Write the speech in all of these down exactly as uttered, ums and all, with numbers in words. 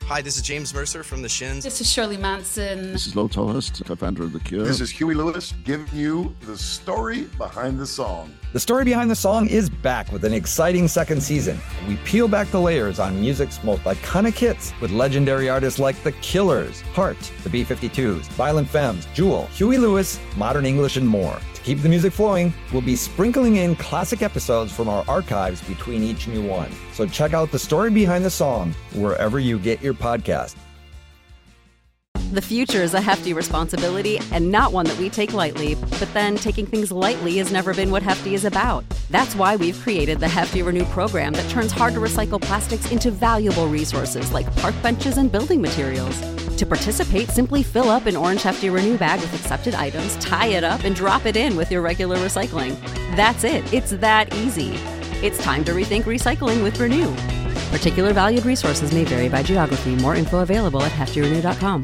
Hi, this is James Mercer from The Shins. This is Shirley Manson. This is Lo Tolhurst, co-founder of The Cure. This is Huey Lewis giving you the story behind the song. The Story Behind the Song is back with an exciting second season. We peel back the layers on music's most iconic hits with legendary artists like The Killers, Heart, the B fifty-twos, Violent Femmes, Jewel, Huey Lewis, Modern English, and more. To keep the music flowing, we'll be sprinkling in classic episodes from our archives between each new one. So check out The Story Behind the Song wherever you get your podcast. The future is a hefty responsibility and not one that we take lightly. But then taking things lightly has never been what Hefty is about. That's why we've created the Hefty Renew program that turns hard-to-recycle plastics into valuable resources like park benches and building materials. To participate, simply fill up an orange Hefty Renew bag with accepted items, tie it up, and drop it in with your regular recycling. That's it. It's that easy. It's time to rethink recycling with Renew. Particular valued resources may vary by geography. More info available at hefty renew dot com.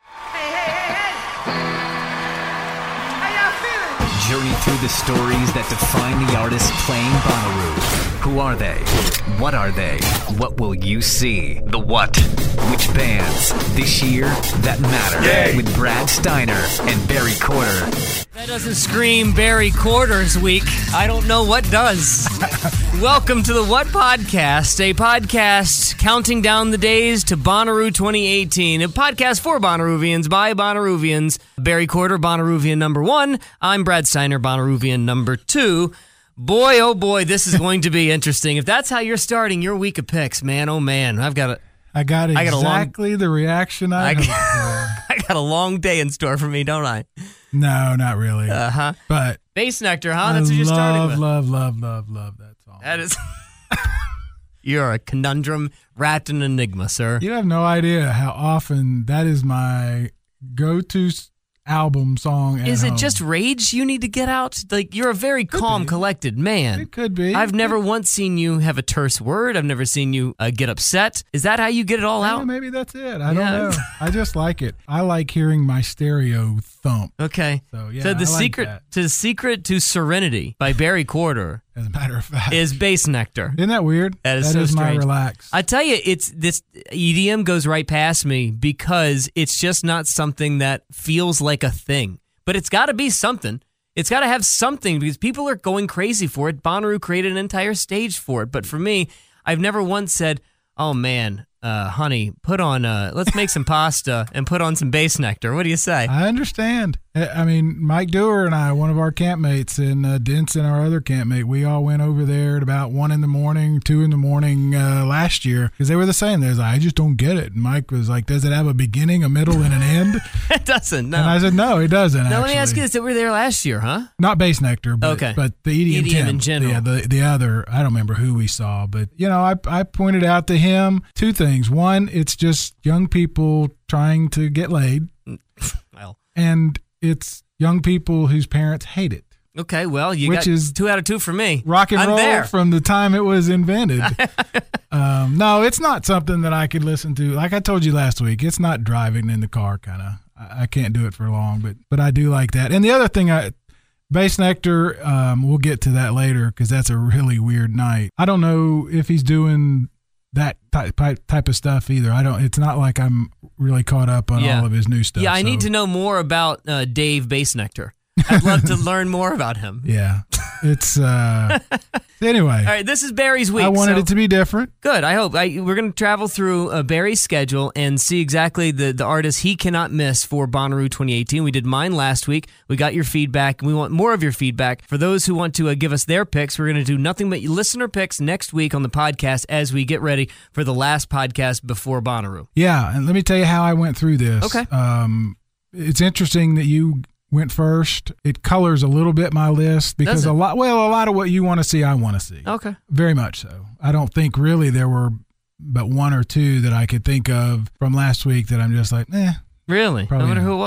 Journey through the stories that define the artists playing Bonnaroo. Who are they? What are they? What will you see? The what? Which bands? This year, that matter. Yay. With Brad Steiner and Barry Corder. That doesn't scream Barry Corder's week. I don't know what does. Welcome to the What Podcast, a podcast counting down the days to Bonnaroo twenty eighteen. A podcast for Bonnaroovians by Bonnaroovians. Barry Corder, Bonnaroovian number one. I'm Brad Steiner, Bonnaroovian number two. Boy, oh boy, this is going to be interesting. If that's how you're starting your week of picks, man, oh man, I've got a... I got exactly I got a long, the reaction I, I hoped for. I got a long day in store for me, don't I? No, not really. Uh-huh. But Bass Nectar, huh? I That's what you're starting love, with. love, love, love, love that song. That is... You're a conundrum wrapped in enigma, sir. You have no idea how often that is my go-to album song at Is it home. just rage you need to get out? Like, you're a very Could calm, be. collected man. It could be. I've never once seen you have a terse word. I've never seen you uh, get upset. Is that how you get it all Yeah, out? maybe that's it. I Yeah. don't know. I just like it. I like hearing my stereo thump. Okay. So, yeah, So the I like secret that. to secret to Serenity by Barry Corder As a matter of fact. is Bass Nectar. Isn't that weird? That is that so is my strange. relax. I tell you, it's this E D M goes right past me because it's just not something that feels like a thing. But it's got to be something. It's got to have something because people are going crazy for it. Bonnaroo created an entire stage for it. But for me, I've never once said, oh, man, uh, honey, put on, uh, let's make some pasta and put on some Bass Nectar. What do you say? I understand. I mean, Mike Dewar and I, one of our campmates, and uh, Denson, our other campmate, we all went over there at about one in the morning, two in the morning uh, last year because they were the same. They was like, I just don't get it. And Mike was like, does it have a beginning, a middle, and an end? It doesn't, no. And I said, no, it doesn't. Now, actually. let me ask you this. They were there last year, huh? Not Bass Nectar, but, Okay. but the E D M, E D M Tim. in general. Yeah, the, the other, I don't remember who we saw, but, you know, I, I pointed out to him two things. One, it's just young people trying to get laid. Well, and it's young people whose parents hate it. okay, well, you Which got is two out of two for me. Rock and I'm roll there. from the time it was invented. um, no, it's not something that I could listen to. Like I told you last week, it's not driving in the car kind of. I, I can't do it for long, but but I do like that. And the other thing, I Bass Nectar, um, we'll get to that later because that's a really weird night. I don't know if he's doing that type type of stuff either. I don't. It's not like I'm really caught up on Yeah. all of his new stuff. Yeah, I so- need to know more about uh, Dave Bass Nectar. I'd love to learn more about him. Yeah, it's uh. Anyway, All right, this is Barry's week. I wanted so- it to be different. Good. I hope I, we're going to travel through uh, Barry's schedule and see exactly the, the artists he cannot miss for Bonnaroo twenty eighteen. We did mine last week. We got your feedback, and we want more of your feedback. For those who want to uh, give us their picks, we're going to do nothing but listener picks next week on the podcast as we get ready for the last podcast before Bonnaroo. Yeah, and let me tell you how I went through this. Okay. Um, it's interesting that you went first. It colors a little bit my list because Does it? a lot, well, a lot of what you want to see, I want to see. Okay. Very much so. I don't think really there were but one or two that I could think of from last week that I'm just like, eh. Really? Probably I wonder not. who it was.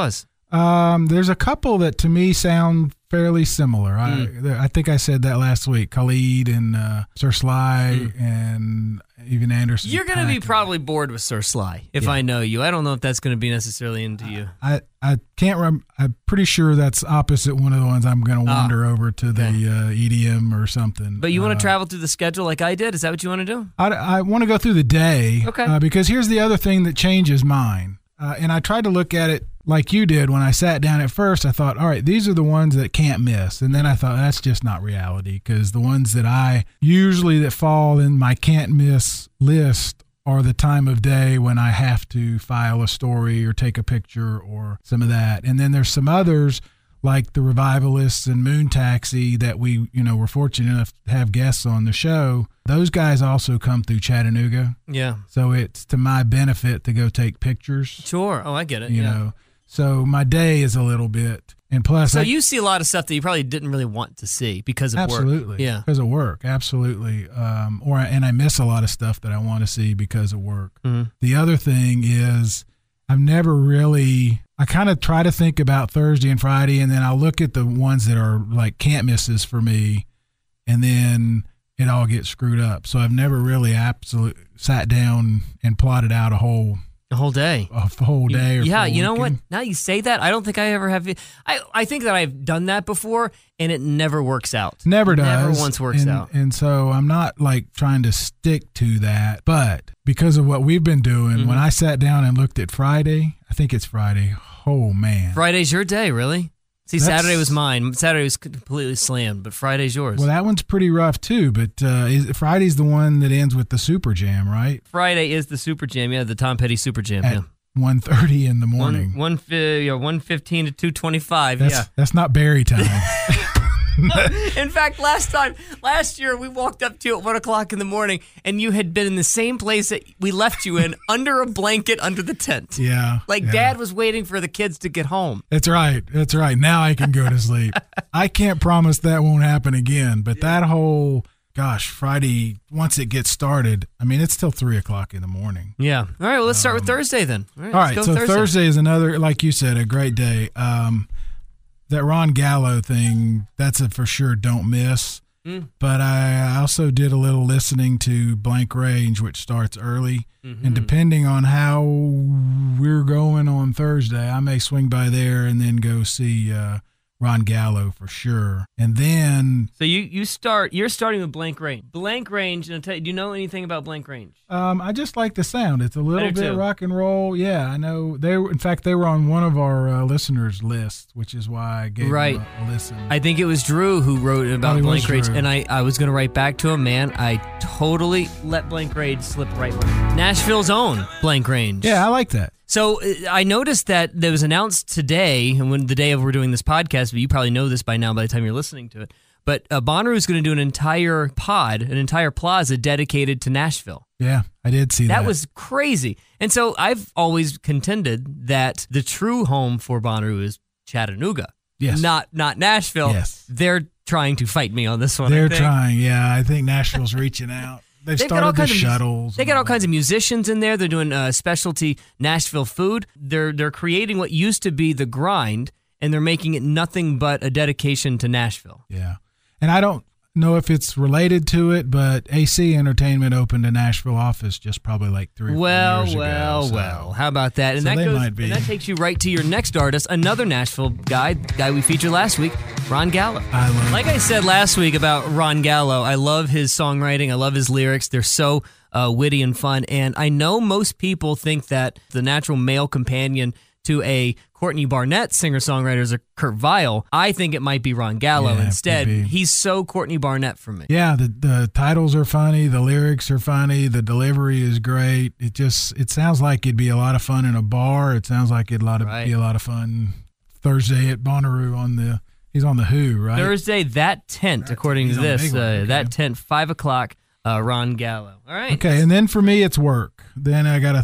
Um, there's a couple that to me sound fairly similar. Mm. I I think I said that last week. Khalid and uh, Sir Sly mm. and even Anderson. You're going to be probably bored with Sir Sly if yeah. I know you. I don't know if that's going to be necessarily into you. I, I can't remember. I'm pretty sure that's opposite one of the ones I'm going to wander ah, over to okay. the uh, E D M or something. But you want to uh, travel through the schedule like I did? Is that what you want to do? I, I want to go through the day. Okay. Uh, because here's the other thing that changes mine. Uh, and I tried to look at it like you did when I sat down at first. I thought, all right, these are the ones that can't miss. And then I thought, that's just not reality, because the ones that I usually that fall in my can't miss list are the time of day when I have to file a story or take a picture or some of that. And then there's some others like the Revivalists and Moon Taxi that we, you know, were fortunate enough to have guests on the show. Those guys also come through Chattanooga. Yeah. So it's to my benefit to go take pictures. Sure. Oh, I get it. You yeah. know, so my day is a little bit, and plus, so I, you see a lot of stuff that you probably didn't really want to see because of absolutely, work. Absolutely. Yeah. Because of work. Absolutely. Um, or, and I miss a lot of stuff that I want to see because of work. Mm-hmm. The other thing is I've never really, I kind of try to think about Thursday and Friday, and then I'll look at the ones that are like can't misses for me, and then it all gets screwed up. So I've never really absolutely sat down and plotted out a whole a whole day, a whole day. Or yeah, you know weekend. what? Now you say that, I don't think I ever have. I I think that I've done that before, and it never works out. Never does. Never once works and, out. And so I'm not like trying to stick to that, but because of what we've been doing, mm-hmm. when I sat down and looked at Friday, I think it's Friday. Oh man, Friday's your day, really? See, That's, Saturday was mine. Saturday was completely slammed, but Friday's yours. Well, that one's pretty rough too. But uh, is, Friday's the one that ends with the Super Jam, right? Friday is the Super Jam, yeah, the Tom Petty Super Jam, At yeah. one thirty in the morning. One, one, yeah, one fifteen to two twenty-five, that's, yeah. That's not Barry time. In fact, last time, last year, we walked up to you at one o'clock in the morning, and you had been in the same place that we left you in, under a blanket under the tent. Yeah. Like yeah. Dad was waiting for the kids to get home. That's right. That's right. Now I can go to sleep. I can't promise that won't happen again, but that whole, gosh, Friday, once it gets started, I mean, it's till three o'clock in the morning. Yeah. All right, well, let's start um, with Thursday then. All right, all right so Thursday. Thursday is another, like you said, a great day. Um, that Ron Gallo thing, that's a for sure don't miss. Mm. But I also did a little listening to Blank Range, which starts early. Mm-hmm. And depending on how we're going on Thursday, I may swing by there and then go see uh, Ron Gallo for sure. And then... So you, you start, you're starting with Blank Range. Blank Range, and I'll tell you, do you know anything about Blank Range? Um, I just like the sound. It's a little bit too. rock and roll. Yeah, I know. They were, in fact, they were on one of our uh, listeners' lists, which is why I gave right. them a, a listen. I think it was Drew who wrote about Probably Blank Range, Drew. and I, I was going to write back to him, man. I totally let Blank Range slip right by. Nashville's own Blank Range. Yeah, I like that. So uh, I noticed that there was announced today, and when the day of we're doing this podcast, but you probably know this by now by the time you're listening to it, but uh, Bonnaroo is going to do an entire pod, an entire plaza dedicated to Nashville. Yeah, I did see that. That was crazy. And so I've always contended that the true home for Bonnaroo is Chattanooga. Yes. Not not Nashville. Yes. They're trying to fight me on this one. They're I think. trying, yeah. I think Nashville's reaching out. They've, They've started the shuttles. Of, they got all kinds of musicians in there. They're doing uh, specialty Nashville food. They're they're creating what used to be the grind, and they're making it nothing but a dedication to Nashville. Yeah. And I don't know if it's related to it, but A C Entertainment opened a Nashville office just probably like three or well, four years well, ago. So. Well, how about that? And So that they goes, might be. and that takes you right to your next artist, another Nashville guy, guy we featured last week, Ron Gallo. I love Like I said last week about Ron Gallo, I love his songwriting. I love his lyrics. They're so uh, witty and fun. And I know most people think that the natural male companion to a Courtney Barnett singer-songwriter is a Kurt Vile. I think it might be Ron Gallo Yeah, instead. could be. He's so Courtney Barnett for me. Yeah, the the titles are funny, the lyrics are funny, the delivery is great. It just it sounds like it'd be a lot of fun in a bar. It sounds like it'd a lot of, Right. be a lot of fun Thursday at Bonnaroo on the he's on the Who, right? Thursday, that tent, according He's to on the this, big one, uh, okay. that tent, five o'clock, uh, Ron Gallo. All right. Okay, and then for me it's work. Then I got to th-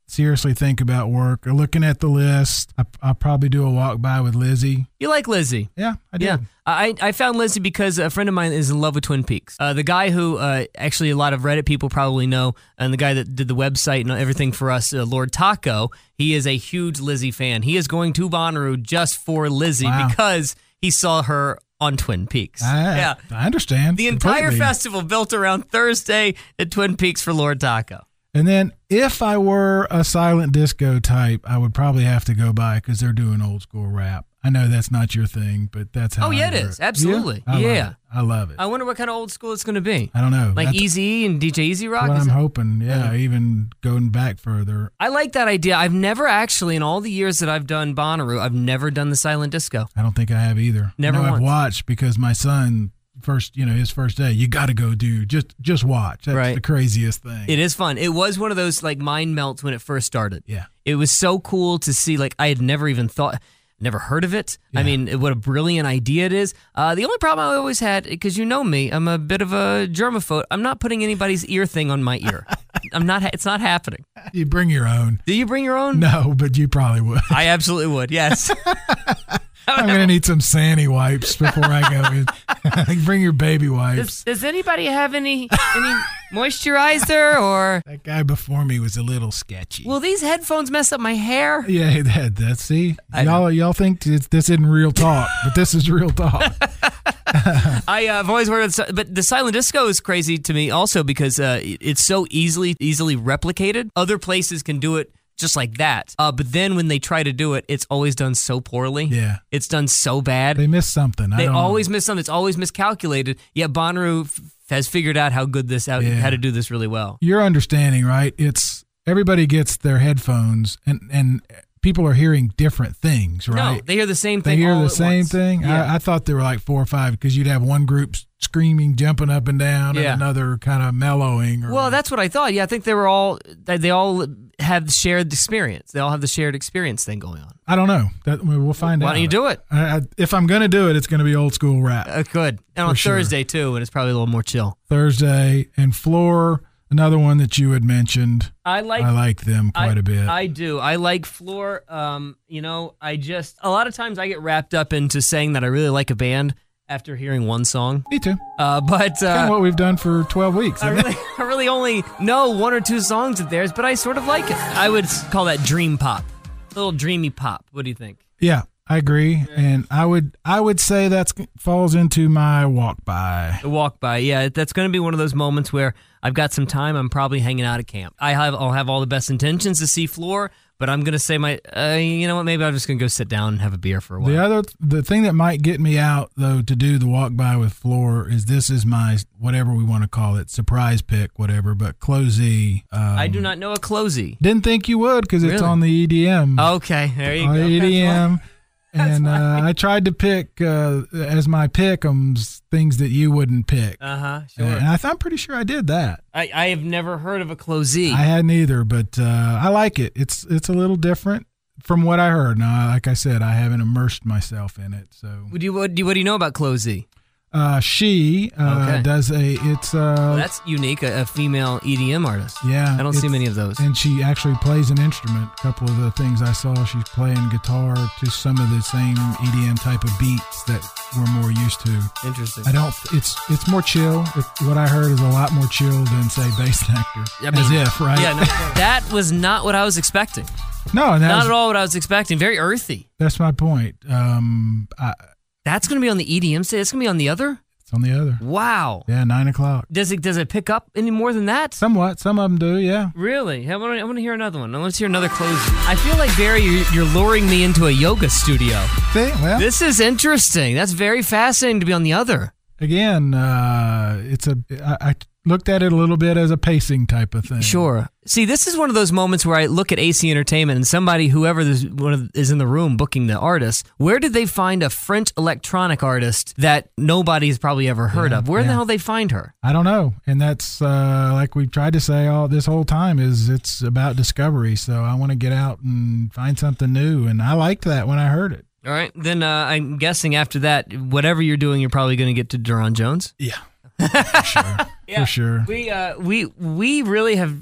seriously think about work or looking at the list. I, I'll probably do a walk by with Lizzie. You like Lizzie? Yeah, I did. Yeah, I, I found Lizzie because a friend of mine is in love with Twin Peaks. Uh, the guy who uh, actually a lot of Reddit people probably know, and the guy that did the website and everything for us, uh, Lord Taco, he is a huge Lizzie fan. He is going to Bonnaroo just for Lizzie Wow. because he saw her on Twin Peaks. I, yeah, I understand. the entire completely. festival built around Thursday at Twin Peaks for Lord Taco. And then if I were a silent disco type, I would probably have to go by because they're doing old school rap. I know that's not your thing, but that's how Oh, yeah, I it heard. is. Absolutely. Yeah. I love Yeah. it. I love it. I wonder what kind of old school it's going to be. I don't know. Like That's Eazy-E and D J Easy Rock? what Is I'm it- hoping. Yeah, even going back further. I like that idea. I've never actually, in all the years that I've done Bonnaroo, I've never done the silent disco. I don't think I have either. Never I know once. I've watched because my son first, you know, his first day, you got to go do just just watch. That's Right. the craziest thing. It is fun. It was one of those like mind melts when it first started. Yeah. It was so cool to see. Like I had never even thought, never heard of it. I Yeah. mean, what a brilliant idea it is. Uh, the only problem I always had, because you know me, I'm a bit of a germaphobe. I'm not putting anybody's ear thing on my ear. I'm not. It's not happening. You bring your own. Do you bring your own? No, but you probably would. I absolutely would. Yes. I'm going to need some Sandy wipes before I go in. Bring your baby wipes. Does, does anybody have any any moisturizer or? That guy before me was a little sketchy. Will these headphones mess up my hair? Yeah, that, that see, I y'all y'all think it's, this isn't real talk, but this is real talk. I, uh, I've always heard, of, but the silent disco is crazy to me also because uh, it- it's so easily easily replicated. Other places can do it just like that, uh, but then when they try to do it, it's always done so poorly. Yeah, It's done so bad. they missed something. I They don't know. always miss something. It's always miscalculated. Yet Bonnaroo f- has figured out how good this, how, Yeah. how to do this really well. You're understanding, right? It's everybody gets their headphones, and and people are hearing different things, right? No, they hear the same They thing. hear all the at same once. thing. Yeah. I, I thought there were like four or five because you'd have one group screaming, jumping up and down, Yeah. and another kind of mellowing. Or, Well, that's what I thought. Yeah, I think they were all they they all have the shared experience. They all have the shared experience thing going on. I don't know. That we'll find out. Why don't you do it? I, I, if I'm going to do it, it's going to be old school rap. Uh, good. And on For sure. Thursday too, and it's probably a little more chill. Thursday and Floor, another one that you had mentioned. I like. I like them quite I, a bit. I do. I like Floor. Um, you know, I just a lot of times I get wrapped up into saying that I really like a band after hearing one song. Me too. Uh, but Kind of uh, what we've done for twelve weeks. I isn't it? really, I really only know one or two songs of theirs, but I sort of like it. I would call that dream pop, a little dreamy pop. What do you think? Yeah, I agree, and I would I would say that falls into my walk by. The walk by, yeah, that's going to be one of those moments where I've got some time. I'm probably hanging out at camp. I have, I'll have all the best intentions to see Floor, but I'm going to say my, uh, you know what? Maybe I'm just going to go sit down and have a beer for a while. The other the thing that might get me out though to do the walk by with Floor is this is my whatever we want to call it surprise pick whatever, but Closey. Um, I do not know a Closey. Didn't think you would because it's Really? on the E D M. Okay, there you on go. the E D That's why- M. And uh, I tried to pick uh, as my pick'ems things that you wouldn't pick. Uh-huh, sure. And I th- I'm pretty sure I did that. I, I have never heard of a Closey. I hadn't either, but uh, I like it. It's it's a little different from what I heard. Now, like I said, I haven't immersed myself in it. So What do you, what do you, what do you know about Closey? uh, she uh, Okay. does a it's uh, Well, that's unique, a, a female E D M artist. yeah. I don't see it's- many of those. And she actually plays an instrument. A couple of the things I saw, she's playing guitar to some of the same E D M type of beats that we're more used to. Interesting. I don't. It's it's more chill. It, what I heard is a lot more chill than say Bass Nectar. I mean, As if, right? Yeah, no, that was not what I was expecting. No, and Not that's, at all what I was expecting. Very earthy. that's my point. Um, I, That's going to be on the E D M stage. That's going to be on the other? it's on the other. Wow. Yeah, nine o'clock. Does it does it pick up any more than that? Somewhat. Some of them do. Yeah. Really? I want to I want to hear another one. Let's hear another closing. I feel like, Barry, you're, you're luring me into a yoga studio. See, well, This is interesting. That's very fascinating to be on the other. again, uh, it's a. I, I looked at it a little bit as a pacing type of thing. Sure. See, this is one of those moments where I look at A C Entertainment and somebody, whoever is, one of, is in the room booking the artist, where did they find a French electronic artist that nobody's probably ever heard Yeah, of? Where yeah. the hell did they find her? I don't know, and that's uh, like we've tried to say all this whole time is it's about discovery. So I want to get out and find something new, and I liked that when I heard it. All right. Then uh, I'm guessing after that, whatever you're doing, you're probably going to get to Duron Jones. Yeah, for sure. Yeah. For sure. We uh we we really have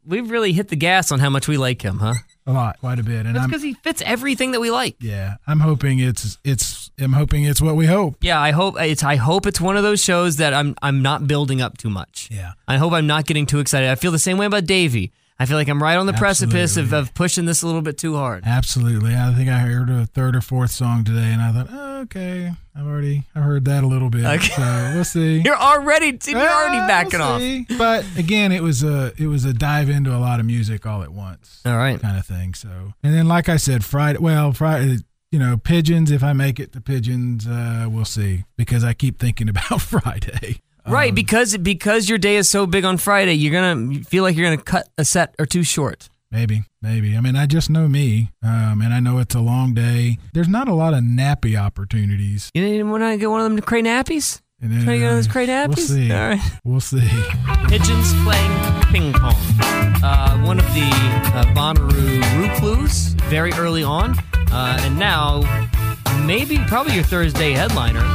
we've really hit the gas on how much we like him, huh? A lot, quite a bit. And That's I'm because he fits everything that we like. yeah, I'm hoping it's it's I'm hoping it's what we hope. Yeah, I hope it's I hope it's one of those shows that I'm I'm not building up too much. Yeah. I hope I'm not getting too excited. I feel the same way about Davey. I feel like I'm right on the precipice of, Absolutely. of pushing this a little bit too hard. Absolutely. I think I heard a third or fourth song today, and I thought, oh, okay, I've already I heard that a little bit. Okay. So we'll see. You're already you're already Ah, backing we'll off. see. But again, it was a it was a dive into a lot of music all at once. All right. Kind of thing. So, and then like I said, Friday. Well, Friday. You know, Pigeons. If I make it to Pigeons, uh, we'll see. Because I keep thinking about Friday. Right, Um, because because your day is so big on Friday, you're gonna feel like you're gonna cut a set or two short. Maybe, maybe. I mean, I just know me, um, and I know it's a long day. There's not a lot of nappy opportunities. You didn't want to get one of them Cray nappies? And then, Trying to get one of those uh, Cray nappies? We'll see. All right. We'll see. Pigeons playing ping pong. Uh, one of the uh, Bonnaroo Roocloos very early on, uh, and now maybe probably your Thursday headliner.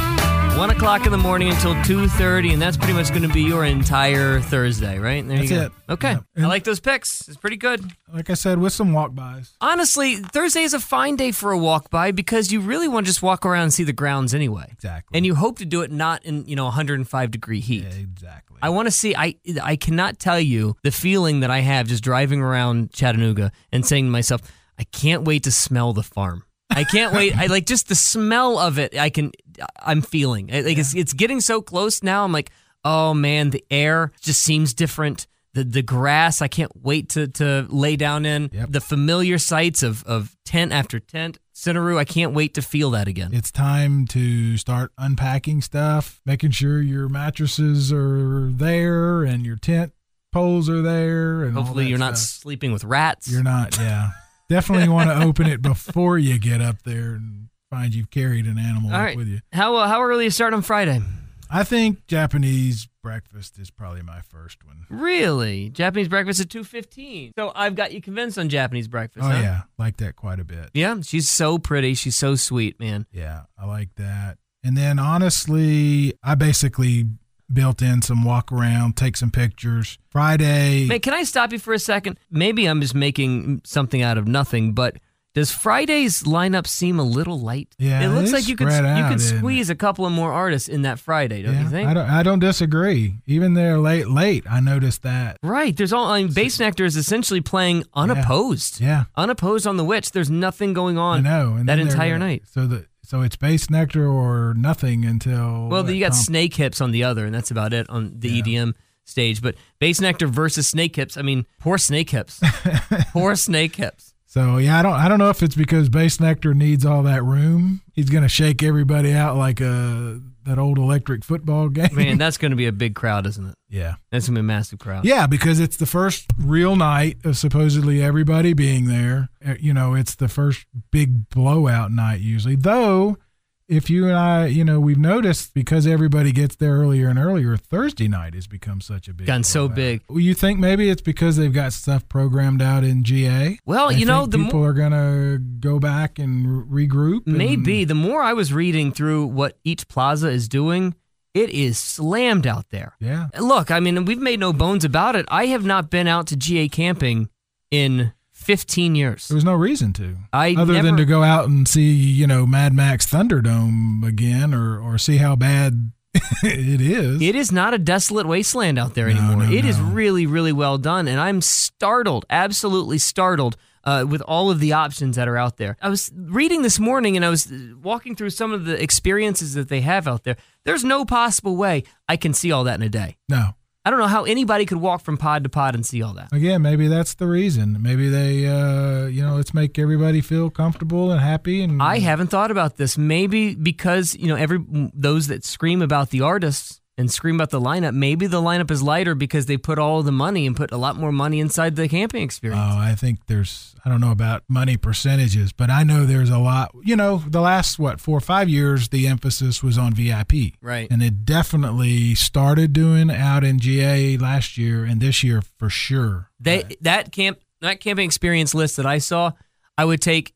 One o'clock in the morning until two thirty, and that's pretty much going to be your entire Thursday, right? There That's you go. it. Okay, Yeah. I like those picks. It's pretty good. Like I said, with some walk-bys. Honestly, Thursday is a fine day for a walk by because you really want to just walk around and see the grounds anyway. Exactly. And you hope to do it not in, you know, one hundred five degree heat. Yeah, exactly. I want to see, I I cannot tell you the feeling that I have just driving around Chattanooga and saying to myself, I can't wait to smell the farm. I can't wait. I like just the smell of it. I can, I'm feeling like yeah. it's it's getting so close now. I'm like, oh man, the air just seems different. The the grass, I can't wait to to lay down in. Yep. The familiar sights of of tent after tent. Cinnaru, I can't wait to feel that again. It's time to start unpacking stuff, making sure your mattresses are there and your tent poles are there. And Hopefully all that you're not stuff. sleeping with rats. You're not, yeah. Definitely want to open it before you get up there and find you've carried an animal All up right. with you. How uh, how early you start on Friday? I think Japanese breakfast is probably my first one. Really? Japanese breakfast at two fifteen. So I've got you convinced on Japanese breakfast, Oh, huh? yeah. Like that quite a bit. Yeah, she's so pretty. She's so sweet, man. Yeah, I like that. And then honestly, I basically built in some walk around, take some pictures. Friday. Man, can I stop you for a second? Maybe I'm just making something out of nothing, but does Friday's lineup seem a little light? Yeah, it looks it's like you could spread you out, could isn't squeeze a couple of more artists in that Friday, don't yeah, you think? I don't, I don't disagree. Even there late, late, I noticed that. Right. There's all. I mean, Bass Nectar is essentially playing unopposed. Yeah. Unopposed on the Witch. There's nothing going I on know. And that then they're entire gonna- night. So the so it's Bass Nectar or nothing until. Well, that you got comp- Snake Hips on the other, and that's about it on the Yeah. E D M stage. But Bass Nectar versus Snake Hips. I mean, poor Snake Hips. Poor Snake Hips. So yeah, I don't I don't know if it's because Bass Nectar needs all that room. He's gonna shake everybody out like a that old electric football game. Man, that's going to be a big crowd, isn't it? yeah. That's going to be a massive crowd. Yeah, because it's the first real night of supposedly everybody being there. Uh, You know, it's the first big blowout night usually. Though, if you and I, you know, we've noticed because everybody gets there earlier and earlier, Thursday night has become such a big Gotten so blowout. big. Well, you think maybe it's because they've got stuff programmed out in G A? Well, They you know, think the people mo- are going to go back and re- regroup. and- Maybe. The more I was reading through what each plaza is doing, it is slammed out there. Yeah. Look, I mean, we've made no bones about it. I have not been out to G A camping in fifteen years. There was no reason to. I Other never, than to go out and see, you know, Mad Max Thunderdome again or, or see how bad it is. It is not a desolate wasteland out there No, anymore. no, It is no. really, really well done, and I'm startled, absolutely startled, uh, with all of the options that are out there. I was reading this morning, and I was walking through some of the experiences that they have out there. There's no possible way I can see all that in a day. No. I don't know how anybody could walk from pod to pod and see all that. Again, maybe that's the reason. Maybe they, uh, you know, let's make everybody feel comfortable and happy. And I haven't thought about this. Maybe because, you know, every those that scream about the artists and scream about the lineup, maybe the lineup is lighter because they put all of the money and put a lot more money inside the camping experience. Oh, I think there's, I don't know about money percentages, but I know there's a lot, you know, the last, what, four or five years, the emphasis was on V I P. Right. And it definitely started doing out in G A last year and this year for sure. They that camp that camping experience list that I saw, I would take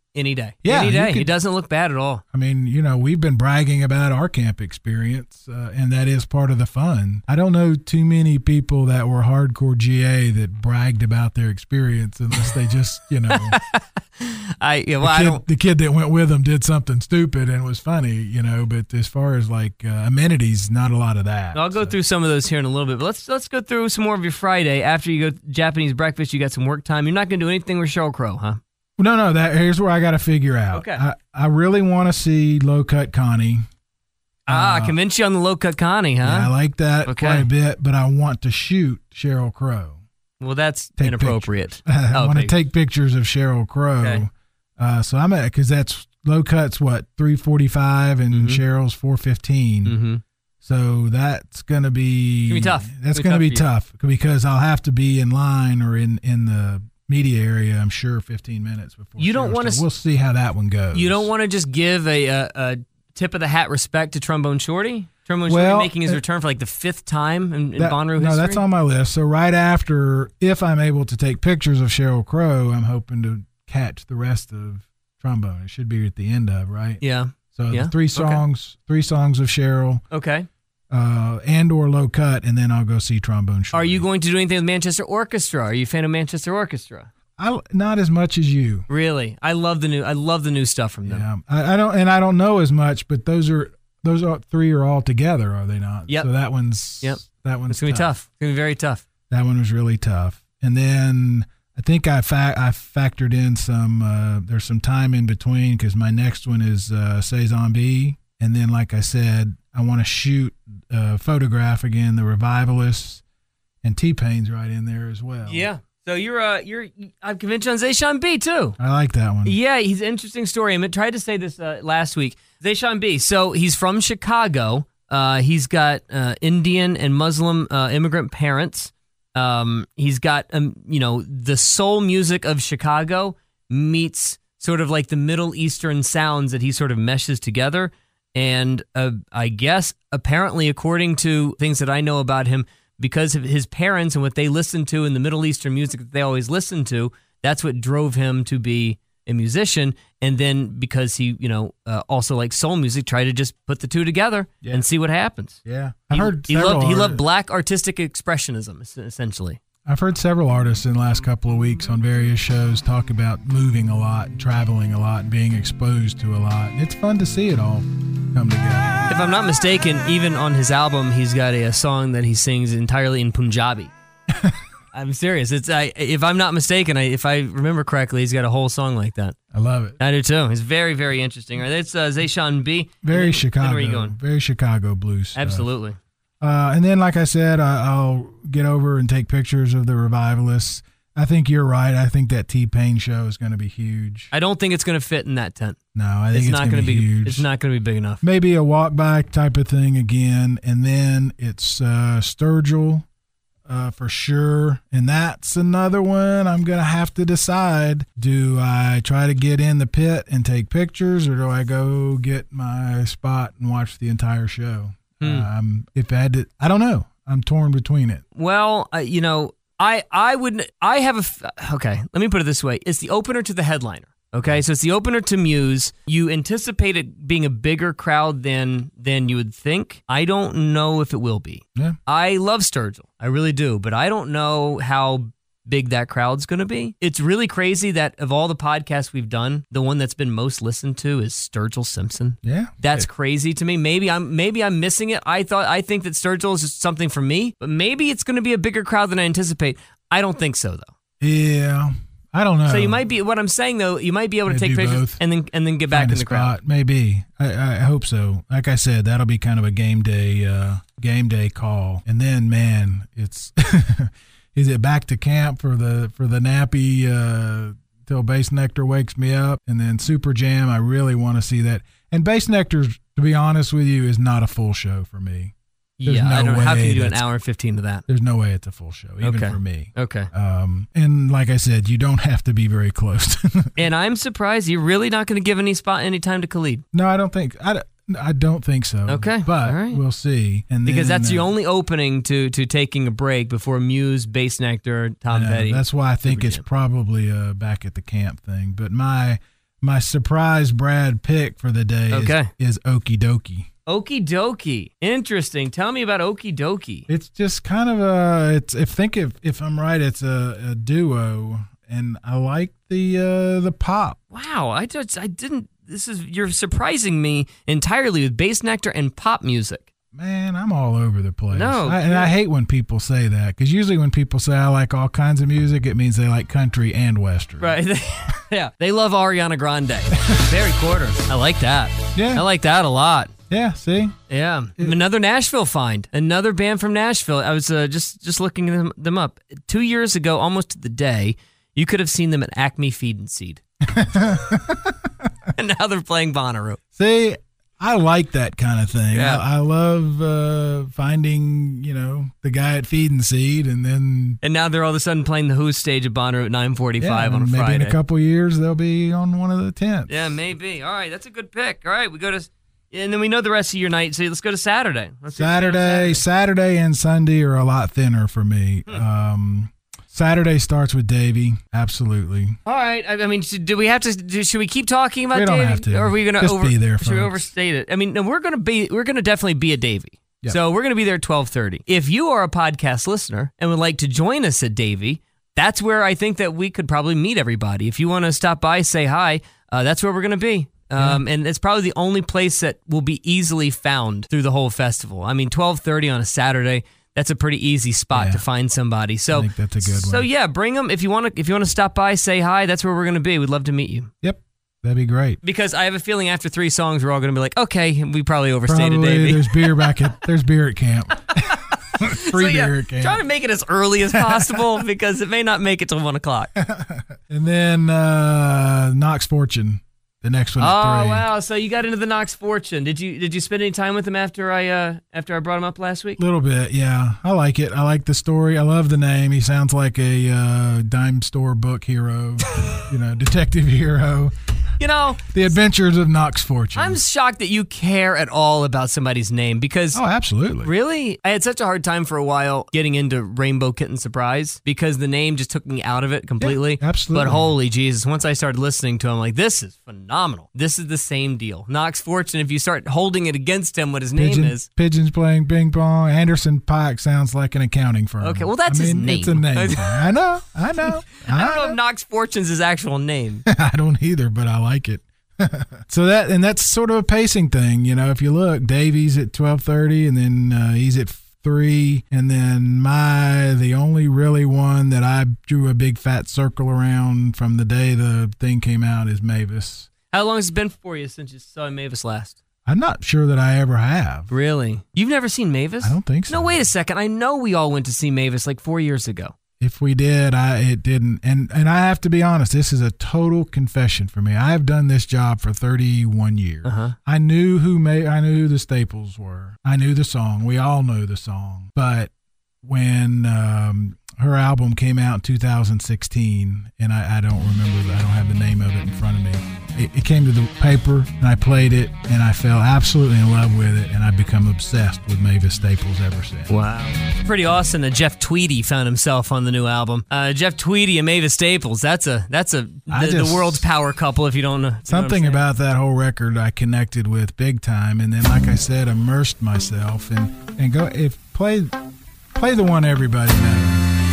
Any day. Yeah, Any you day. could- It doesn't look bad at all. I mean, you know, we've been bragging about our camp experience, uh, and that is part of the fun. I don't know too many people that were hardcore G A that bragged about their experience unless they just, you know, I yeah, well, the, I kid, don't. the kid that went with them did something stupid and was funny, you know. But as far as like uh, amenities, not a lot of that. I'll go so. through some of those here in a little bit, but let's let's go through some more of your Friday. After you go Japanese breakfast, you got some work time. You're not going to do anything with Sheryl Crow, huh? No, no. That here's where I got to figure out. Okay. I, I really want to see Low Cut Connie. Ah, Uh, convince you on the low cut Connie, huh? Yeah, I like that Okay. quite a bit, but I want to shoot Sheryl Crow. Well, that's Take inappropriate. I Oh, want to okay. take pictures of Sheryl Crow. Okay. Uh, so I'm at because that's Low Cut's what three forty-five and Mhm. Cheryl's four fifteen. Mm-hmm. So that's gonna be It's gonna be tough. That's It's gonna gonna be be tough tough because I'll have to be in line or in in the media area. I'm sure fifteen minutes before. You don't Cheryl, wanna so s- We'll see how that one goes. You don't want to just give a, a, a tip of the hat respect to Trombone Shorty? Trombone Well, Shorty making his uh, return for like the fifth time in, in That- Bonnaroo no, history? that's on my list. So right after, if I'm able to take pictures of Sheryl Crow, I'm hoping to catch the rest of Trombone. It should be at the end of, right? Yeah. So Yeah, the three okay. songs, three songs of Cheryl, Okay. uh, and or Low Cut, and then I'll go see Trombone Shorty. Are you going to do anything with Manchester Orchestra? Are you a fan of Manchester Orchestra? I, not as much as you. Really? I love the new I love the new stuff from them. Yeah, I, I don't, and I don't know as much, but those are those are three are all together, are they not? Yep. So that one's Yep. that one's It's going to be tough. It's going to be very tough. That one was really tough. And then I think I fa- I factored in some. Uh, there's some time in between because my next one is uh, C'est Zombie, and then like I said, I want to shoot uh, photograph again, the Revivalists, and T-Pain's right in there as well. Yeah. So you're uh you're I'm convinced on Zayshawn B too. I like that one. Yeah, he's an interesting story. I tried to say this uh, last week. Zayshawn B. So he's from Chicago. Uh, he's got uh, Indian and Muslim uh, immigrant parents. Um, he's got um, you know, the soul music of Chicago meets sort of like the Middle Eastern sounds that he sort of meshes together. And uh, I guess apparently, according to things that I know about him, because of his parents and what they listened to in the Middle Eastern music that they always listened to, that's what drove him to be a musician. And then because he, you know, uh, also likes soul music, try to just put the two together Yeah. and see what happens. Yeah, I He, heard he several loved he loved artists- black artistic expressionism, es- essentially. I've heard several artists in the last couple of weeks on various shows talk about moving a lot, traveling a lot, being exposed to a lot. It's fun to see it all come together. If I'm not mistaken, even on his album, he's got a, a song that he sings entirely in Punjabi. I'm serious. It's I, if I'm not mistaken, I, if I remember correctly, he's got a whole song like that. I love it. I do too. It's very, very interesting. All right, that's uh, Zayshawn B. Very And then- Chicago. then where are you going? Very Chicago blues stuff. Absolutely. Uh, and then, like I said, I, I'll get over and take pictures of the Revivalists. I think you're right. I think that T-Pain show is going to be huge. I don't think it's going to fit in that tent. No, I think it's, not going to gonna be huge. It's not going to be big enough. Maybe a walk by type of thing again, and then it's uh, Sturgill uh, for sure. And that's another one I'm going to have to decide. Do I try to get in the pit and take pictures, or do I go get my spot and watch the entire show? Hmm. Um, if I had to, I don't know. I'm torn between it. Well, uh, you know, I I would I have a f- okay. Let me put it this way: it's the opener to the headliner. Okay, so it's the opener to Muse. You anticipate it being a bigger crowd than than you would think. I don't know if it will be. Yeah. I love Sturgill, I really do, but I don't know how big that crowd's going to be. It's really crazy that of all the podcasts we've done, the one that's been most listened to is Sturgill Simpson. Yeah. That's crazy to me. Maybe I'm maybe I'm missing it. I thought I think that Sturgill is just something for me, but maybe it's going to be a bigger crowd than I anticipate. I don't think so though. Yeah. I don't know. So you might be what I'm saying though. You might be able to Maybe take pictures both. and then and then get back Find in a the crowd. spot. Maybe. I, I hope so. Like I said, that'll be kind of a game day uh, game day call. And then, man, it's is it back to camp for the for the nappy uh, till Bass Nectar wakes me up, and then Super Jam. I really want to see that. And Bass Nectar, to be honest with you, is not a full show for me. There's yeah, no I don't know. How can way you do an that's- hour and fifteen to that? There's no way it's a full show, even Okay. for me. Okay. Um, and like I said, you don't have to be very close. And I'm surprised you're really not going to give any spot any time to Khalid. No, I don't think I, don't- I don't think so. Okay, but all right. we'll see. And Because then, that's the uh, only opening to to taking a break before Muse, Bass Nectar, Tom I know, Petty. That's why I think Super it's Jam. probably a back at the camp thing. But my my surprise Brad pick for the day Okay. is, is Okie Dokie. Okie dokie. Interesting. Tell me about Okie dokie. It's just kind of a. It's if think if if I'm right, it's a, a duo, and I like the uh, the pop. Wow, I just I didn't. This is you're surprising me entirely with Bass Nectar and pop music. Man, I'm all over the place. No, I, and I hate when people say that, because usually when people say I like all kinds of music, it means they like country and western. Right. Yeah, they love Ariana Grande. Barry Quarters. I like that. Yeah. I like that a lot. Yeah. See. Yeah, another Nashville find, another band from Nashville. I was uh, just just looking them, them up. Two years ago, almost to the day, you could have seen them at Acme Feed and Seed. And now they're playing Bonnaroo. See, I like that kind of thing. Yeah. I, I love uh, finding, you know, the guy at Feed and Seed, and then And now they're all of a sudden playing the Who stage at Bonnaroo at nine forty-five yeah, on a maybe Friday. in a couple years they'll be on one of the tents. Yeah, maybe. All right, that's a good pick. All right, we go to, and then we know the rest of your night, so let's go to Saturday. Let's go to Saturday, Saturday and Sunday are a lot thinner for me. Hmm. Um, Saturday starts with Davey, absolutely. All right. I I mean, should- do we have to? Do, should we keep talking about We don't Davey? have to. Or are we going to Just over, be there, Should we folks. overstate it? I mean, no, we're going to be. We're going to definitely be at Davey. Yep. So we're going to be there at twelve thirty. If you are a podcast listener and would like to join us at Davey, that's where I think that we could probably meet everybody. If you want to stop by, say hi. Uh, that's where we're going to be. Um, and it's probably the only place that will be easily found through the whole festival. I mean, twelve thirty on a Saturday. That's a pretty easy spot Yeah. to find somebody. So I think that's a good one. So yeah, bring them if you want to. If you want to stop by, say hi. That's where we're going to be. We'd love to meet you. Yep, that'd be great. Because I have a feeling after three songs, we're all going to be like, okay, we probably overstated, Probably Davey. there's beer back at there's beer at camp. Free So, yeah, beer at camp. try to make it as early as possible because it may not make it till one o'clock. And then uh, Knox Fortune, the next one Oh at three. wow! So you got into the Knox Fortune. Did you did you spend any time with him after I uh, after I brought him up last week? Little bit, yeah. I like it. I like the story. I love the name. He sounds like a uh, dime store book hero, you know, detective hero. You know, The Adventures of Knox Fortune. I'm shocked that you care at all about somebody's name because oh, absolutely. really, I had such a hard time for a while getting into Rainbow Kitten Surprise because the name just took me out of it completely. Yeah, absolutely. But holy Jesus, once I started listening to him, like, this is phenomenal. This is the same deal. Knox Fortune, if you start holding it against him, what his Pigeon, name is. Pigeons playing ping pong. Anderson Pike sounds like an accounting firm. Okay, well, that's I his mean, name. It's a name. thing. I know. I know. I don't know if Knox Fortune's his actual name. I don't either, but I like it. So that and that's sort of a pacing thing, you know. If you look, Davey's at twelve thirty, and then uh, he's at three, and then my the only really one that I drew a big fat circle around from the day the thing came out is Mavis. How long has it been for you since you saw Mavis last? I'm not sure that I ever have. Really? You've never seen Mavis? I don't think so. No, wait a second. I know we all went to see Mavis like four years ago. If we did, I it didn't. And and I have to be honest, this is a total confession for me. I have done this job for thirty-one years. Uh-huh. I knew who made, I knew who the Staples were. I knew the song. We all know the song. But when um, her album came out in two thousand sixteen, and I, I don't remember, I don't have the name of it in front of me. It, it came to the paper, and I played it, and I fell absolutely in love with it, and I've become obsessed with Mavis Staples ever since. Wow. It's pretty awesome that Jeff Tweedy found himself on the new album. Uh, Jeff Tweedy and Mavis Staples, that's a that's a I the, just- the world's power couple if you don't know. you know what I'm Something saying. about that whole record I connected with big time, and then, like I said, immersed myself and and go if play play the one everybody knows.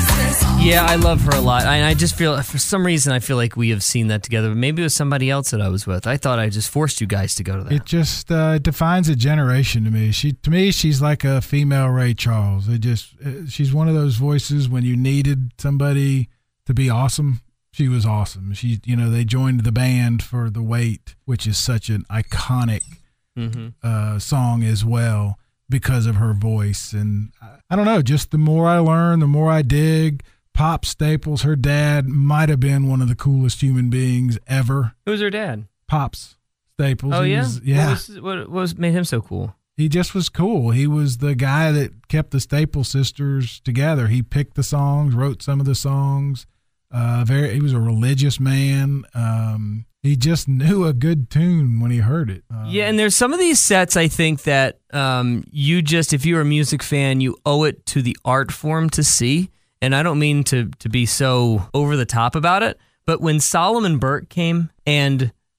Yeah, I love her a lot. I, I just feel, for some reason, I feel like we have seen that together. But maybe it was somebody else that I was with. I thought I just forced you guys to go to that. It just uh, it defines a generation to me. She to me, she's like a female Ray Charles. It just uh, she's one of those voices when you needed somebody to be awesome. She was awesome. She, you know, they joined the band for The Wait, which is such an iconic mm-hmm. uh, song as well because of her voice. And I, I don't know, just the more I learn, the more I dig. Pop Staples, her dad might have been one of the coolest human beings ever. Who's her dad? Pops Staples. Oh, He yeah? was- yeah. What, was, what, what was, made him so cool? He just was cool. He was the guy that kept the Staples sisters together. He picked the songs, wrote some of the songs. Uh, very, he was a religious man. Um, he just knew a good tune when he heard it. Uh, Yeah, and there's some of these sets I think that um, you just, if you're a music fan, you owe it to the art form to see. And I don't mean to to be so over the top about it, but when Solomon Burke came and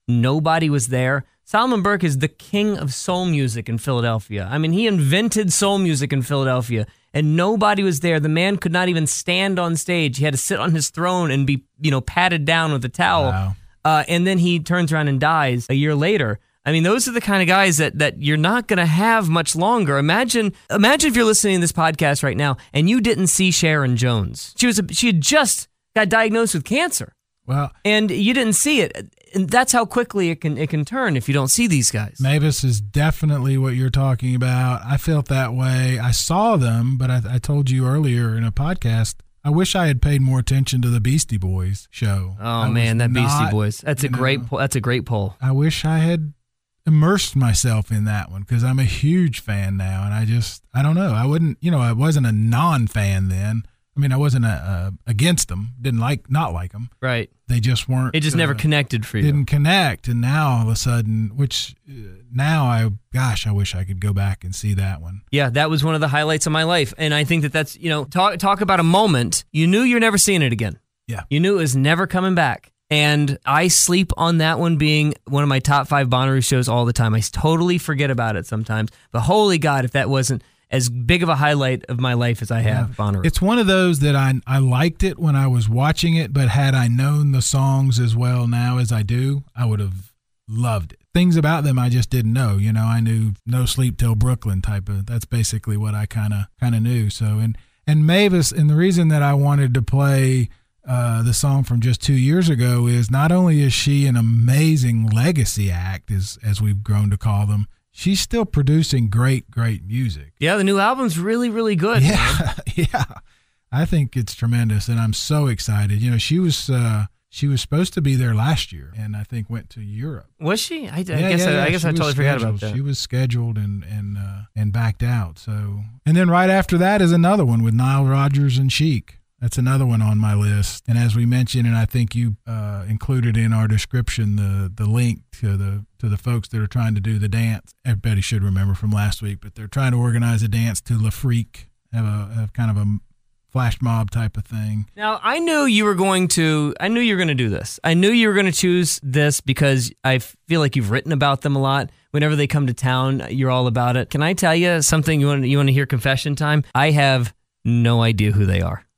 Nobody was there. Solomon Burke is the king of soul music in Philadelphia. I mean, he invented soul music in Philadelphia, and nobody was there. The man could not even stand on stage. He had to sit on his throne and be, you know, patted down with a towel. Wow. Uh, and then he turns around and dies a year later. I mean, those are the kind of guys that that you're not going to have much longer. Imagine, imagine if you're listening to this podcast right now and you didn't see Sharon Jones. She was, a, she had just got diagnosed with cancer. Well, and you didn't see it. And that's how quickly it can it can turn if you don't see these guys. Mavis is definitely what you're talking about. I felt that way. I saw them, but I, I told you earlier in a podcast, I wish I had paid more attention to the Beastie Boys show. Oh I man, that not, Beastie Boys. That's a great know, po- that's a great poll. I wish I had immersed myself in that one because I'm a huge fan now, and I just I don't know. I wouldn't, you know, I wasn't a non-fan then. I mean, I wasn't a, uh, against them. Didn't like, not like them. Right. They just weren't. It just uh, never connected for you. Didn't connect, and now all of a sudden, which uh, now I, gosh, I wish I could go back and see that one. Yeah, that was one of the highlights of my life, and I think that that's, you know, talk talk about a moment you knew you're never seeing it again. Yeah. You knew it was never coming back. And I sleep on that one being one of my top five Bonnaroo shows all the time. I totally forget about it sometimes. But holy God, if that wasn't as big of a highlight of my life as I have, yeah. Bonnaroo. It's one of those that I I liked it when I was watching it, but had I known the songs as well now as I do, I would have loved it. Things about them I just didn't know. You know, I knew No Sleep Till Brooklyn type of, that's basically what I kind of kind of knew. So, and, and Mavis, and the reason that I wanted to play Uh, the song from just two years ago is not only is she an amazing legacy act, as as we've grown to call them, she's still producing great, great music. Yeah, the new album's really, really good. Yeah, yeah. I think it's tremendous, and I'm so excited. You know, she was uh, she was supposed to be there last year, and I think went to Europe. Was she? I, I yeah, guess yeah, I, yeah. I guess she I totally forgot scheduled. about that. She was scheduled and and uh, and backed out. So, and then right after that is another one with Nile Rodgers and Chic. That's another one on my list. And as we mentioned, and I think you uh, included in our description the the link to the to the folks that are trying to do the dance. Everybody should remember from last week, but they're trying to organize a dance to Le Freak, have a have kind of a flash mob type of thing. Now, I knew you were going to, I knew you were going to do this. I knew you were going to choose this because I feel like you've written about them a lot. Whenever they come to town, you're all about it. Can I tell you something? You want you want to hear confession time? I have no idea who they are.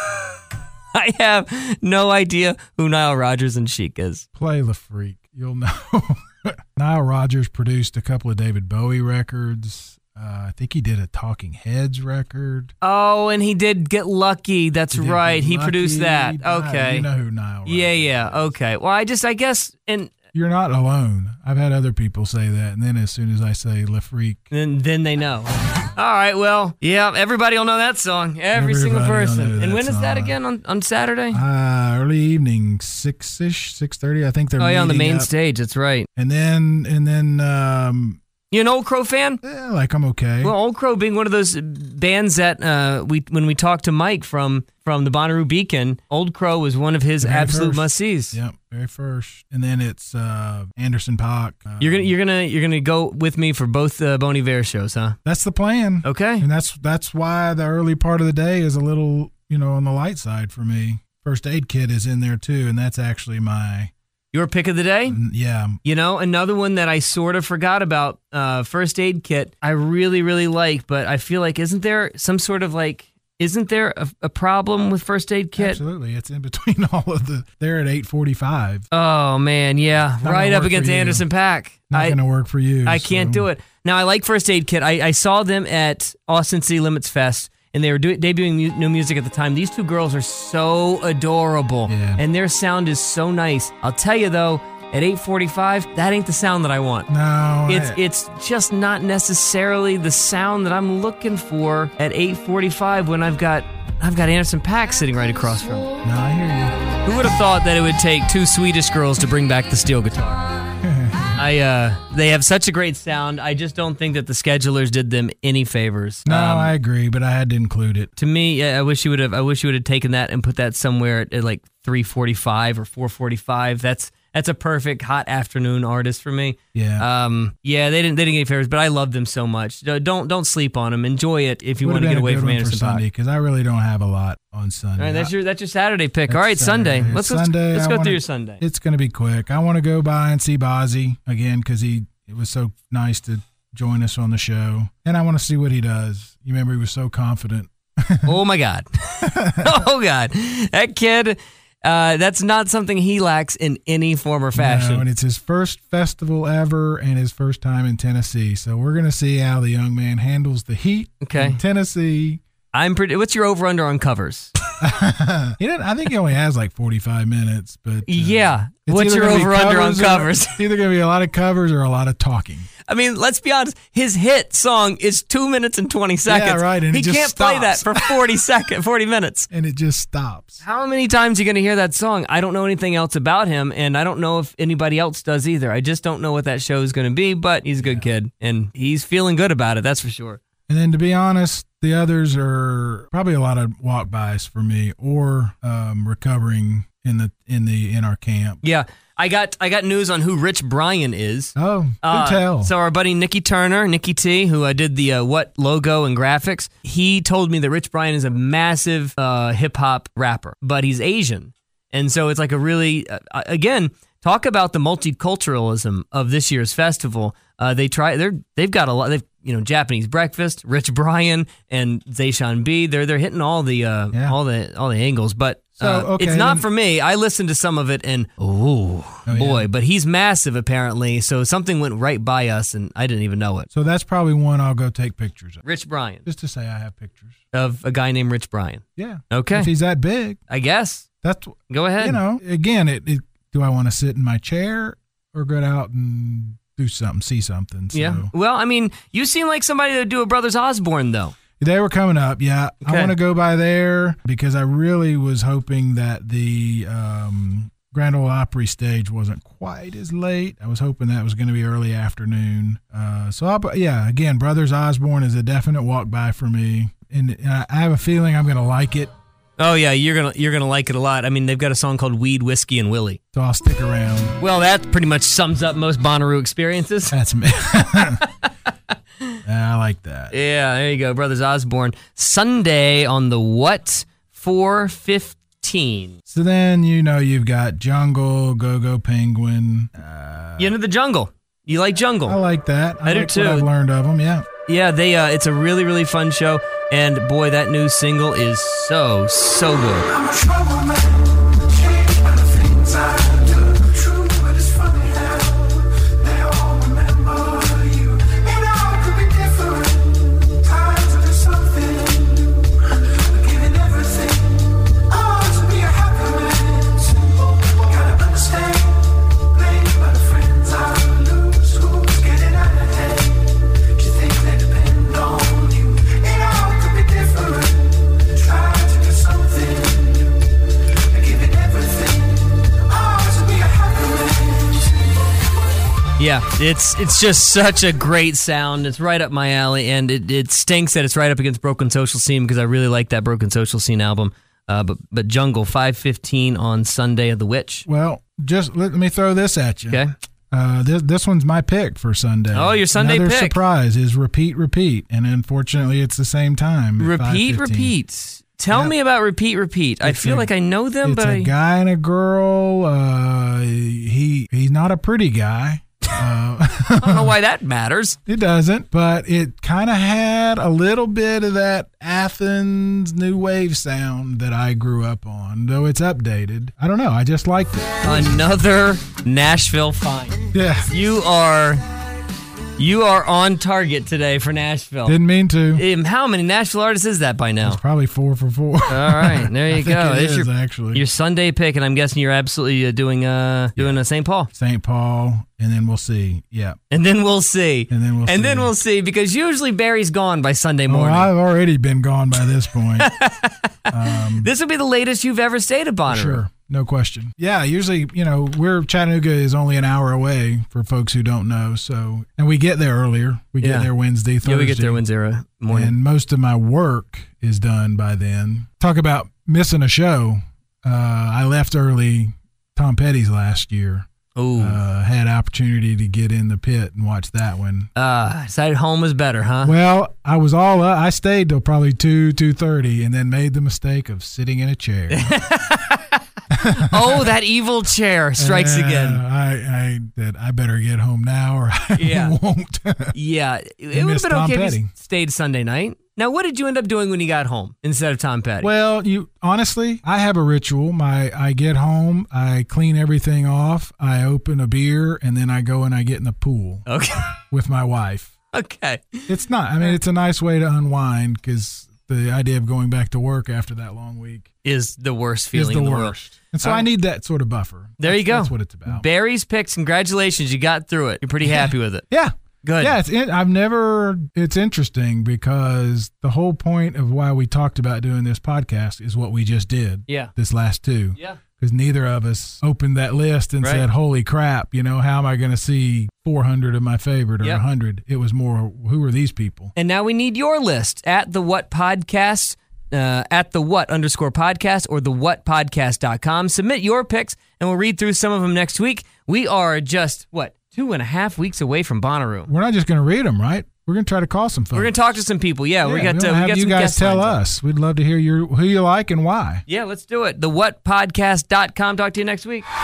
I have no idea who Nile Rodgers and Chic is. Play Le Freak. You'll know. Nile Rodgers produced a couple of David Bowie records. Uh, I think he did a Talking Heads record. Oh, and he did Get Lucky. That's He did right. Get He Lucky. produced that. Nile, Okay. You know who Nile Rodgers Yeah, yeah. is. Okay. Well, I just, I guess, and You're not alone. I've had other people say that, and then as soon as I say Le Freak, then then they know. All right. Well, yeah. Everybody will know that song. Every single Everybody will person. know And that when is that song. again? On on Saturday? uh, early evening, six ish, six thirty. I think they're. Oh yeah, on the meeting main up. stage. That's right. And then and then um, You an Old Crow fan? yeah, like I'm okay. Well, Old Crow being one of those bands that uh, we when we talked to Mike from from the Bonnaroo Beacon, Old Crow was one of his The very absolute first. must-sees. Yep, very first. And then it's uh, Anderson .Paak. Uh, You're gonna you're gonna you're gonna go with me for both uh, Bon Iver shows, huh? That's the plan. Okay. And that's that's why the early part of the day is a little, you know, on the light side for me. First Aid Kit is in there too, and that's actually my Your pick of the day? yeah. You know, another one that I sort of forgot about, uh, First Aid Kit, I really, really like, but I feel like, isn't there some sort of like, isn't there a, a problem with First Aid Kit? Absolutely. It's in between all of the, they're at eight forty-five. Oh, man, yeah. Not Right gonna up work against for you. Anderson .Paak. Not I, going to work for you. I can't so. do it. Now, I like First Aid Kit. I, I saw them at Austin City Limits Fest, and they were do- debuting mu- new music at the time. These two girls are so adorable, Yeah. and their sound is so nice. I'll tell you, though, at eight forty-five, that ain't the sound that I want. No. It's I- it's just not necessarily the sound that I'm looking for at eight forty-five when I've got I've got Anderson .Paak sitting right across from me. no, I hear you. Who would have thought that it would take two Swedish girls to bring back the steel guitar? I uh, they have such a great sound. I just don't think that the schedulers did them any favors. No, Um, I agree, but I had to include it. to me, yeah, I wish you would have. I wish you would have taken that and put that somewhere at, at like three forty-five or four forty-five. That's That's a perfect hot afternoon artist for me. Yeah. Um. Yeah. They didn't. They didn't get any favors, but I love them so much. Don't don't sleep on them. Enjoy it if you want to get away from Anderson .Paak. Because I really don't have a lot on Sunday. All right. That's your that's your Saturday pick. All right. Saturday. Sunday. Let's Sunday, let's, let's go wanna, through your Sunday. It's going to be quick. I want to go by and see Bozzy again because he it was so nice to join us on the show, and I want to see what he does. You remember he was so confident. Oh my God. Oh God. That kid. Uh, that's not something he lacks in any form or fashion. No, and it's his first festival ever and his first time in Tennessee. So we're going to see how the young man handles the heat okay. in Tennessee. I'm pretty. What's your over under on covers? he didn't, I think he only has like forty-five minutes. But uh, yeah. What's your over under on covers? It's either going to be a lot of covers or a lot of talking. I mean, let's be honest. His hit song is two minutes and twenty seconds. Yeah, right. And he it just can't stops. play that for forty seconds, forty minutes. And it just stops. How many times are you going to hear that song? I don't know anything else about him, and I don't know if anybody else does either. I just don't know what that show is going to be, but he's a good yeah. kid, and he's feeling good about it, that's for sure. And then to be honest, the others are probably a lot of walk-bys for me or um, recovering in the in the in our camp. Yeah. I got I got news on who Rich Brian is. Oh, good uh, tell. So our buddy Nikki Turner, Nikki T, who uh, did the uh, What logo and graphics, he told me that Rich Brian is a massive uh, hip-hop rapper, but he's Asian. And so it's like a really, uh, again, talk about the multiculturalism of this year's festival. Uh, they try, they're, they've got a lot, they've, you know, Japanese Breakfast, Rich Brian, and Zayshawn B. They're they're hitting all the uh, yeah. all the all the angles, but so, uh, okay, it's not then, for me. I listened to some of it, and ooh, oh, boy, yeah. but he's massive apparently. So something went right by us, and I didn't even know it. So that's probably one I'll go take pictures of. Rich Brian, just to say I have pictures of a guy named Rich Brian. Yeah. Okay. If he's that big, I guess. That's go ahead. You know, again, it, it do I want to sit in my chair or go out and do something, see something. So. Yeah. Well, I mean, you seem like somebody that would do a Brothers Osborne, though. They were coming up, yeah. Okay. I want to go by there because I really was hoping that the um, Grand Ole Opry stage wasn't quite as late. I was hoping that was going to be early afternoon. Uh, so, I'll, yeah, again, Brothers Osborne is a definite walk by for me. And, and I have a feeling I'm going to like it. Oh yeah, you're gonna you're gonna like it a lot. I mean, they've got a song called "Weed, Whiskey, and Willie." So I'll stick around. Well, that pretty much sums up most Bonnaroo experiences. That's me. I like that. Yeah, there you go, Brothers Osborne. Sunday on the what? four fifteen. So then you know you've got Jungle, Go Go Penguin. Uh, you into the Jungle? You like Jungle? I like that. I, I do like too. What I've learned of them. Yeah. Yeah, they. Uh, it's a really really fun show. And boy, that new single is so, so good. I'm a troublemaker, changed by the things I do. True, but it's funny how they all remember you. And I could be different, trying to do something new. Giving everything, I want to be a happy man. Simple, gotta understand. Blamed by the friends I lose, who's getting out of hand. Do you think they depend on you? And I different, try to do something new, giving everything, oh, to be a happy man. Yeah, it's it's just such a great sound. It's right up my alley, and it, it stinks that it's right up against Broken Social Scene because I really like that Broken Social Scene album. Uh, but but Jungle, five fifteen on Sunday of the Witch. Well, just let me throw this at you. Okay. Uh, this this one's my pick for Sunday. Oh, your Sunday Another pick. surprise is Repeat, Repeat, and unfortunately, it's the same time. Repeat, Repeat. Tell yep. me about Repeat, Repeat. I it's feel a, like I know them, it's but a I... guy and a girl. Uh, he he's not a pretty guy. Uh, I don't know why that matters. It doesn't, but it kind of had a little bit of that Athens new wave sound that I grew up on, though it's updated. I don't know. I just liked it. Another Nashville find. Yeah. You are you are on target today for Nashville. Didn't mean to. Um, how many Nashville artists is that by now? It's probably four for four. All right, there you I go. think it There's is, your, actually. Your Sunday pick, and I'm guessing you're absolutely uh, doing uh doing a Saint Paul. Saint Paul, and then we'll see. Yeah. And then we'll see. And then we'll and see. then we'll see, because usually Barry's gone by Sunday morning. Oh, I've already been gone by this point. um, this would be the latest you've ever stayed at Bonnaroo. Sure. No question. Yeah, usually, you know, we're Chattanooga is only an hour away for folks who don't know. So, and we get there earlier. We Yeah. get there Wednesday, Thursday. Yeah, we get there Wednesday morning. And most of my work is done by then. Talk about missing a show. Uh, I left early Tom Petty's last year. Ooh. Uh, had opportunity to get in the pit and watch that one. Uh, decided home was better, huh? Well, I was all up. I stayed till probably two, two thirty, and then made the mistake of sitting in a chair. Oh, that evil chair strikes Uh, again. I, I that I better get home now, or I Yeah. won't. Yeah, it, I it would have miss been Tom okay if Petty. you stayed Sunday night. Now, what did you end up doing when you got home instead of Tom Petty? Well, you honestly, I have a ritual. My I get home, I clean everything off, I open a beer, and then I go and I get in the pool okay, with my wife. okay. It's not. I mean, it's a nice way to unwind because the idea of going back to work after that long week Is the worst is feeling the in the worst. world. And so All I right. need that sort of buffer. There That's- you go. That's what it's about. Barry's picks. Congratulations, you got through it. You're pretty happy with it. Yeah. Good. Yeah, it's in, I've never. It's interesting because the whole point of why we talked about doing this podcast is what we just did. Yeah. This last two. Yeah. Because neither of us opened that list and Right. said, "Holy crap! You know, how am I going to see four hundred of my favorite or Yep. one hundred?" It was more, who are these people? And now we need your list at the What Podcast, uh, at the What underscore podcast or the what podcast dot com. Submit your picks and we'll read through some of them next week. We are just, what, two and a half weeks away from Bonnaroo. We're not just going to read them, right? We're going to try to call some folks. We're going to talk to some people. Yeah, we Yeah, got, we'll uh, we have got you some guys guests tell lined up. us. We'd love to hear your who you like and why. Yeah, let's do it. the what podcast dot com. Talk to you next week.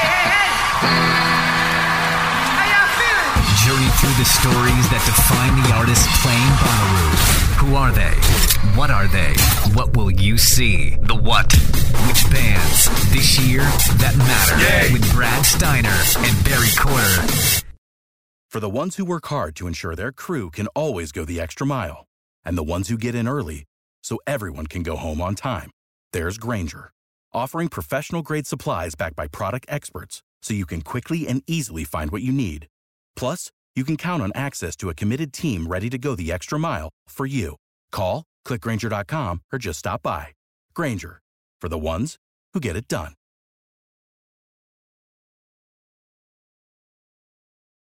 Journey through the stories that define the artists playing Bonnaroo. Who are they? What are they? What will you see? The What? Which bands? This year, that matter. With Brad Steiner and Barry Corder. For the ones who work hard to ensure their crew can always go the extra mile, and the ones who get in early so everyone can go home on time, there's Grainger, offering professional-grade supplies backed by product experts so you can quickly and easily find what you need. Plus, you can count on access to a committed team ready to go the extra mile for you. Call, click Grainger dot com, or just stop by. Grainger, for the ones who get it done.